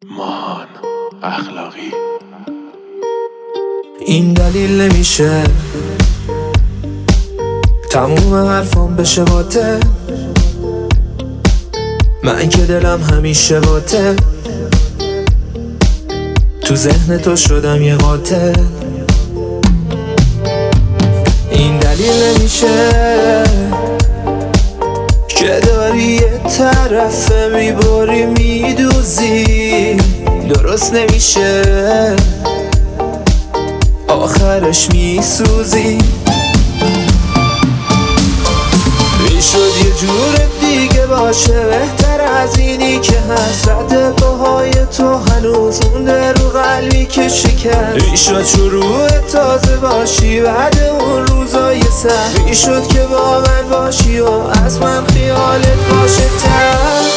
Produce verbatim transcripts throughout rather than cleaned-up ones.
ماهان اخلاقی. این دلیل نمیشه تموم حرفام بشه باطل، من که دلم همیشه باطل، تو ذهن تو شدم یه قاتل. این دلیل نمیشه که داری یه طرفه میبری میدوزی، درست نمیشه آخرش میسوزی. میشد یه جور دیگه باشه بهتر از اینی که حسرت پاهای تو هنوز مونده رو قلبی که شکن. میشد شروع تازه باشی بعد اون روزای سخت، میشد که با من باشی و از من خیالت باشه تر.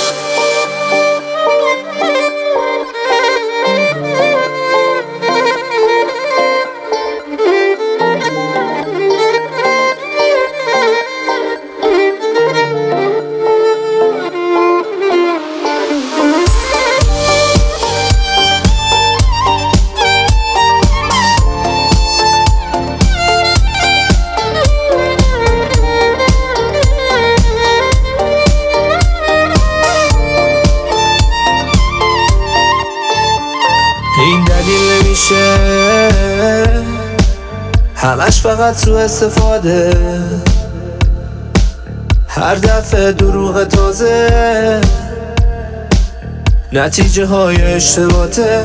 این دلیل نمیشه همش فقط سوء استفاده، هر دفعه دروغ تازه نتیجه های اشتباهه.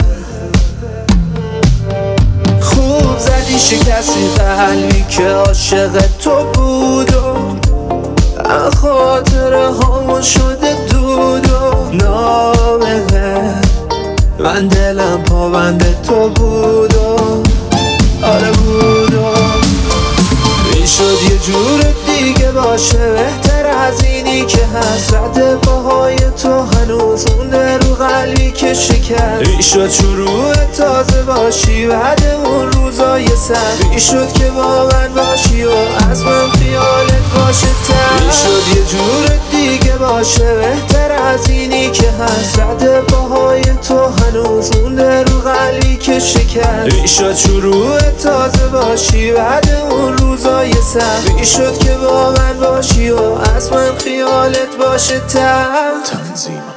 خوب زدی شکستی قلبی که عاشق تو بود و خاطره هامون شده دود و نامه من دلم پابند تو بود و آره بود و میشد یه جور دیگه باشه بهتر از اینی که حسرت پاهای تو هنوز مونده رو قلبی که شکن. میشد شروع تازه باشی بعد اون روزای سخت، میشد که با من باشی و از من خیالت باشه تر. میشد یه جور دیگه باشه بهتر از اینی که حسرت پاهای تو هنوز مونده رو قلبی که شکن. میشد شروع تازه باشی بعد اون روزای سخت، میشد که با من باشی و از من خیالت باشه تر. تنظیم